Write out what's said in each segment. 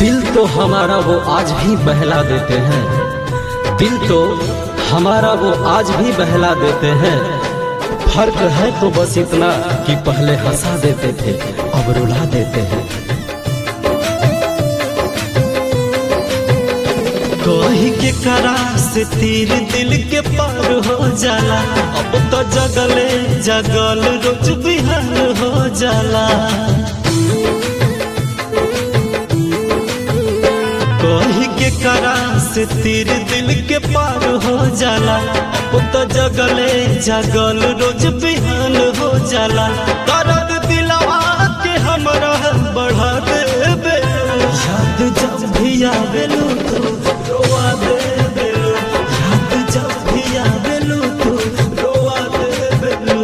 दिल तो हमारा वो आज भी बहला देते हैं, दिल तो हमारा वो आज भी बहला देते हैं। फर्क है तो बस इतना कि पहले हंसा देते थे, अब रुला देते हैं। कोई के करा से तीर दिल के पार हो जाला, अब तो जगले जगल रोज बिहार हो जाला। कोई के करा से तीर दिल के पार हो जाला, अब तो जगले जगल रोज बिहान हो जाला। दर्द दिलवा के हमरा बढ़ा देबे, याद जब भी आवेलू तू रोवा देबेलू, याद जब भी आवेलू तू रोवा देबेलू।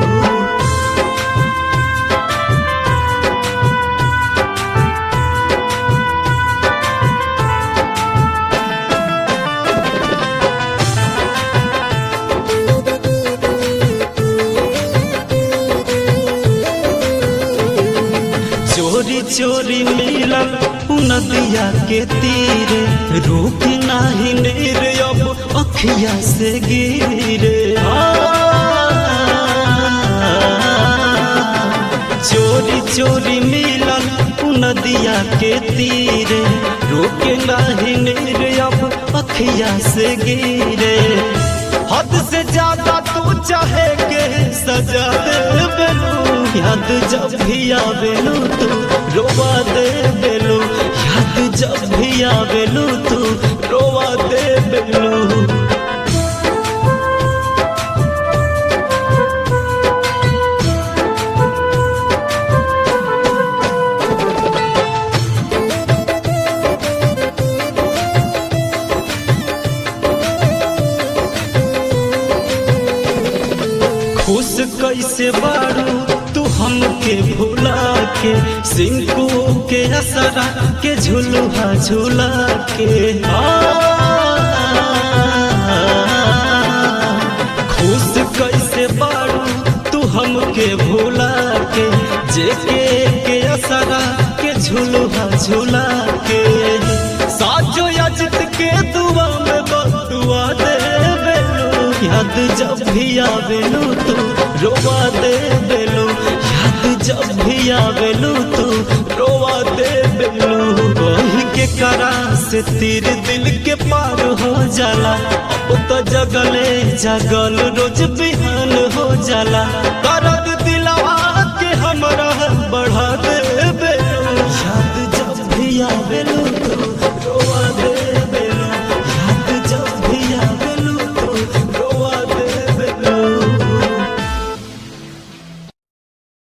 चोरी चोरी मिलल नदिया के तीरे, रुक नाही नीर अब अखिया से गिरे। चोरी चोरी मिलल नदिया के तीरे, रुक नाही नीर अब अखिया से गिरे। हद से ज्यादा तू चाहे के सजा देबेलू, याद जब भी आवेलू तू रोवा देबेलू, याद जब भी आवेलू तू रोवा देबेलू। खुश कैसे बारू तू हमके भुला के, सिंकू के असरा के झुलुहा झुला के। खुश कैसे बारू तू हमके भुला के, जेके के असरा के झुलुहा झुला के। साजो अजित के दुआ में बदुआ देबेलू, याद जब भी आवेलू तू रोवा देबेलू, याद जब भी आवेलू तू रोवा देबेलू। कोई के करा से तीर दिल के पार हो जाला, अब तो जगले जगल रोज बिहान हो जाला। दर्द